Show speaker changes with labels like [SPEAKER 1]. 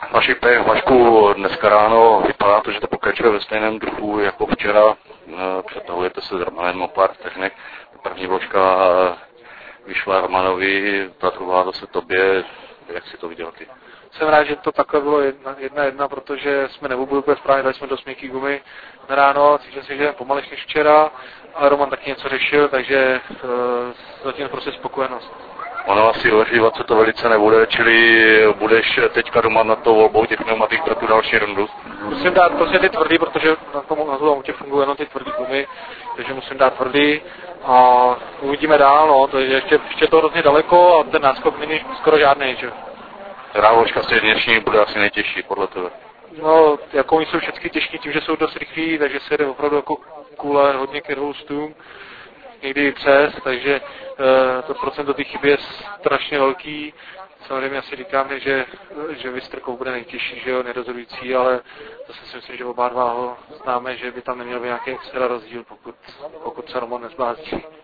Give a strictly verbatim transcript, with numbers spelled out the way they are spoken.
[SPEAKER 1] Vaši pech, Vašku, dneska ráno vypadá to, že to pokračuje ve stejném druhu jako včera. Přetahujete se s Romanem o pár vteřinek. První vložka vyšla Romanovi, ta druhá zase tobě. Jak si to viděl ty?
[SPEAKER 2] Jsem rád, že to takhle bylo jedna jedna, jedna protože jsme nebyli úplně správně, dali jsme dost měkký gumy na ráno, cítil si, že pomalejš než včera, ale Roman taky něco řešil, takže uh, zatím prostě spokojenost.
[SPEAKER 1] Ono asi ohřívat se to velice nebude, čili budeš teďka doma na to volbou těch pneumatik pro tu další rundu?
[SPEAKER 2] Musím dát prostě ty tvrdý, protože na tom, na tom autě fungují jenom ty tvrdý gumy, takže musím dát tvrdý a uvidíme dál, no, to je ještě, ještě to hrozně daleko a ten náskok není skoro žádný, že?
[SPEAKER 1] Která vložka z dnešní bude asi nejtěžší, podle tebe?
[SPEAKER 2] No, jako oni jsou všechny těžký tím, že jsou dost rychlí, takže se jde opravdu jako kůle hodně ke dvoustům, někdy i přes, takže e, to procento té chyby je strašně velký. Samozřejmě asi říkáme, že, že Vystrkou bude nejtěžší, že jo, nerozhodující, ale zase si myslím, že oba dva ho známe, že by tam neměl být nějaký extra rozdíl, pokud, pokud se Roman nezblázní.